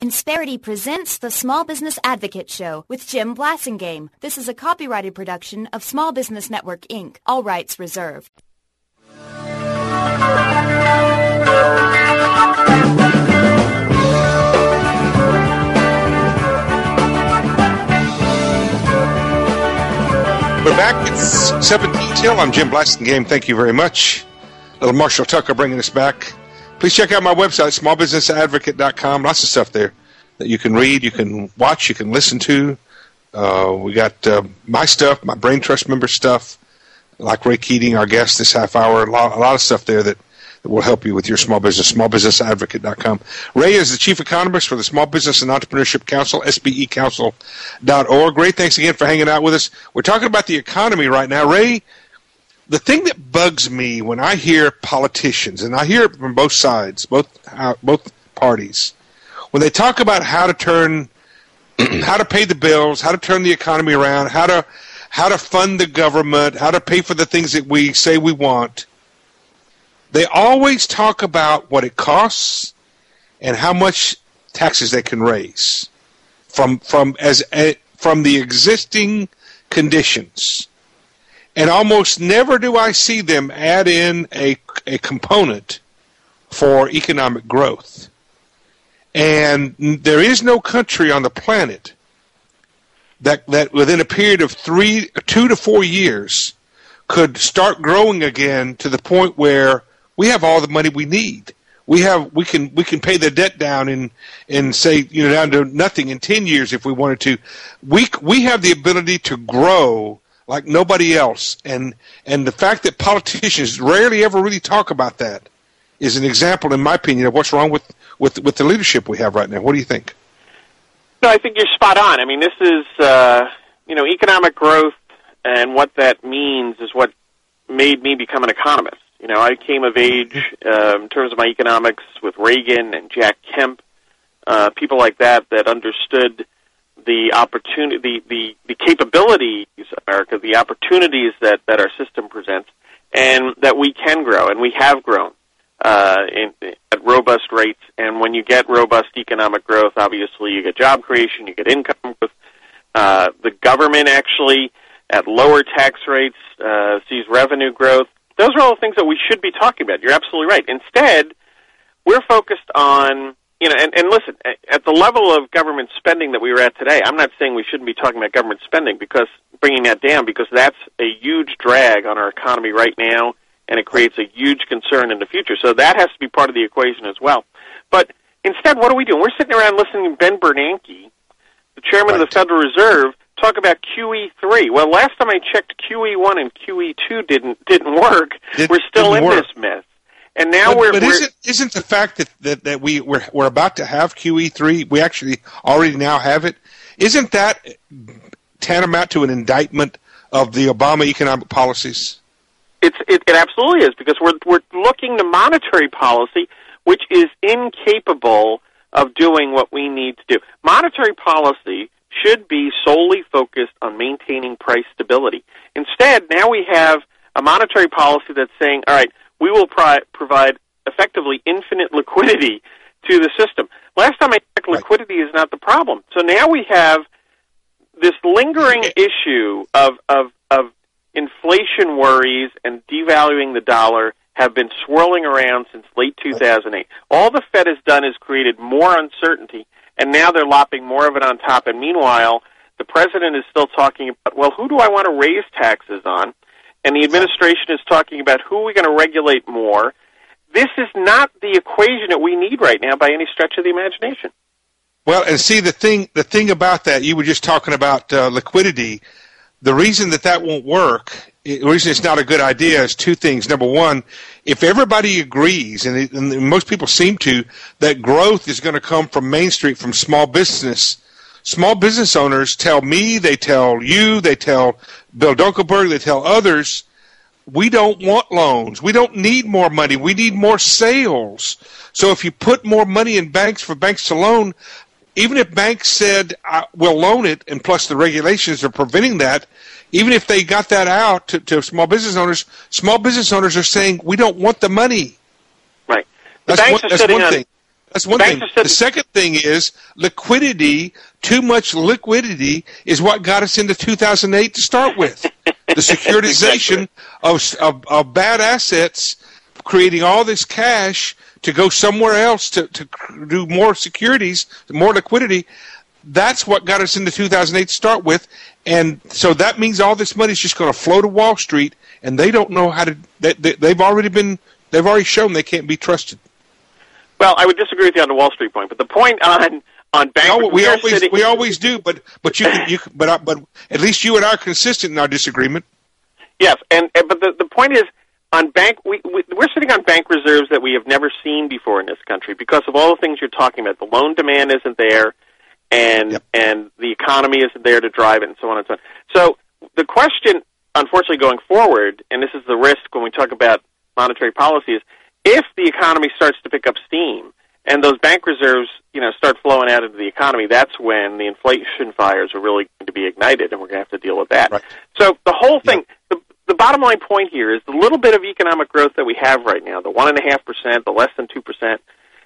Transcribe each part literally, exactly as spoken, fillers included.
Insperity presents the Small Business Advocate Show with Jim Blasingame. This is a copyrighted production of Small Business Network, Incorporated. All rights reserved. We're back. It's seventeen till. I'm Jim Blasingame. Thank you very much. Little Marshall Tucker bringing us back. Please check out my website, small business advocate dot com. Lots of stuff there that you can read, you can watch, you can listen to. Uh, we got uh, my stuff, my Brain Trust member stuff, like Ray Keating, our guest this half hour. A lot, a lot of stuff there that, that will help you with your small business, small business advocate dot com. Ray is the chief economist for the Small Business and Entrepreneurship Council, S B E council dot org. Ray, thanks again for hanging out with us. We're talking about the economy right now. Ray, the thing that bugs me when I hear politicians, and I hear it from both sides, both uh, both parties, when they talk about how to turn, how to pay the bills, how to turn the economy around, how to how to fund the government, how to pay for the things that we say we want, they always talk about what it costs and how much taxes they can raise from from as a, from the existing conditions. And almost never do I see them add in a, a component for economic growth. And there is no country on the planet that, that within a period of three, two to four years could start growing again to the point where we have all the money we need. We have we can we can pay the debt down in in say you know down to nothing in ten years if we wanted to. We we have the ability to grow like nobody else, and and the fact that politicians rarely ever really talk about that is an example, in my opinion, of what's wrong with, with, with the leadership we have right now. What do you think? No, I think you're spot on. I mean, this is, uh, you know, economic growth and what that means is what made me become an economist. You know, I came of age uh, in terms of my economics with Reagan and Jack Kemp, uh, people like that that understood the opportunity, the, the, the capabilities of America, the opportunities that, that our system presents, and that we can grow, and we have grown uh, in, at robust rates. And when you get robust economic growth, obviously you get job creation, you get income growth. Uh, the government actually, at lower tax rates, uh, sees revenue growth. Those are all the things that we should be talking about. You're absolutely right. Instead, we're focused on You know, and, and listen, at the level of government spending that we were at today, I'm not saying we shouldn't be talking about government spending, because bringing that down, because that's a huge drag on our economy right now, and it creates a huge concern in the future. So that has to be part of the equation as well. But instead, what are we doing? We're sitting around listening to Ben Bernanke, the chairman right. of the Federal Reserve, talk about Q E three. Well, last time I checked, Q E one and Q E two didn't didn't work. Did, we're still in work. this mess. And now but, we're, but we're isn't isn't the fact that, that, that we we're we're about to have Q E three, we actually already now have it, isn't that tantamount to an indictment of the Obama economic policies? It's it, it absolutely is, because we're we're looking to monetary policy, which is incapable of doing what we need to do. Monetary policy should be solely focused on maintaining price stability. Instead, now we have a monetary policy that's saying, all right, we will pri- provide effectively infinite liquidity to the system. Last time I checked, liquidity is not the problem. So now we have this lingering issue of, of, of inflation worries and devaluing the dollar have been swirling around since late two thousand eight. All the Fed has done is created more uncertainty, and now they're lopping more of it on top. And meanwhile, the president is still talking about, well, who do I want to raise taxes on? And the administration is talking about who are we going to regulate more. This is not the equation that we need right now by any stretch of the imagination. Well, and see, the thing the thing about that, you were just talking about uh, liquidity. The reason that that won't work, the reason it's not a good idea is two things. Number one, if everybody agrees, and, it, and most people seem to, that growth is going to come from Main Street, from small business, small business owners tell me, they tell you, they tell Bill Dunkelberg, they tell others, we don't want loans. We don't need more money. We need more sales. So if you put more money in banks for banks to loan, even if banks said, we'll loan it, and plus the regulations are preventing that, even if they got that out to, to small business owners, small business owners are saying, we don't want the money. Right. The that's banks one, are that's sitting one on, thing. That's one thing. The second thing is liquidity. Too much liquidity is what got us into two thousand eight to start with. The securitization exactly. of, of, of bad assets, creating all this cash to go somewhere else to, to do more securities, more liquidity. That's what got us into two thousand eight to start with. And so that means all this money is just going to flow to Wall Street, and they don't know how to they, they, they've already been they've already shown they can't be trusted. Well, I would disagree with you on the Wall Street point, but the point on on bank no, we always sitting, we always do, but but you can, you can, but I, but at least you and I are consistent in our disagreement. Yes, and, and but the the point is on bank we, we we're sitting on bank reserves that we have never seen before in this country because of all the things you're talking about. The loan demand isn't there, and yep. and the economy isn't there to drive it, and so on and so on. So the question, unfortunately, going forward, and this is the risk when we talk about monetary policy, is if the economy starts to pick up steam and those bank reserves, you know, start flowing out into the economy, that's when the inflation fires are really going to be ignited, and we're going to have to deal with that. Right. So the whole thing, yeah. the, the bottom line point here is the little bit of economic growth that we have right now, the one point five percent, the less than two percent,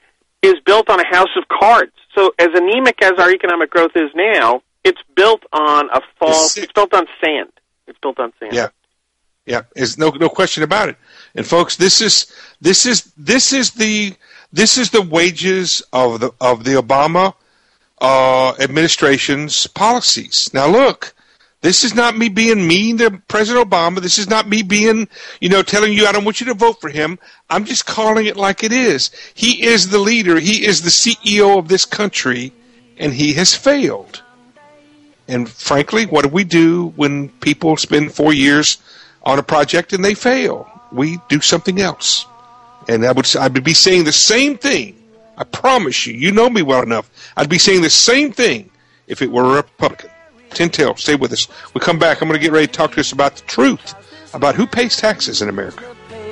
is built on a house of cards. So as anemic as our economic growth is now, it's built on a false, it's, it's built on sand. It's built on sand. Yeah. Yeah, there's no no question about it. And folks, this is this is this is the this is the wages of the of the Obama uh, administration's policies. Now, look, this is not me being mean to President Obama. This is not me being, you know, telling you I don't want you to vote for him. I'm just calling it like it is. He is the leader. He is the C E O of this country, and he has failed. And frankly, what do we do when people spend four years on a project and they fail? We do something else. And I would I would be saying the same thing. I promise you. You know me well enough. I'd be saying the same thing if it were a Republican. Tintel, stay with us. We come back. I'm going to get ready to talk to us about the truth about who pays taxes in America.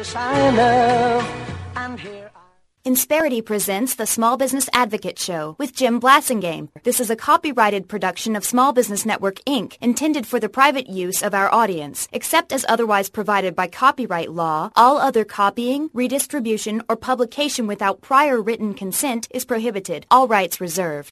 Insperity presents the Small Business Advocate Show with Jim Blasingame. This is a copyrighted production of Small Business Network, Incorporated, intended for the private use of our audience. Except as otherwise provided by copyright law, all other copying, redistribution, or publication without prior written consent is prohibited. All rights reserved.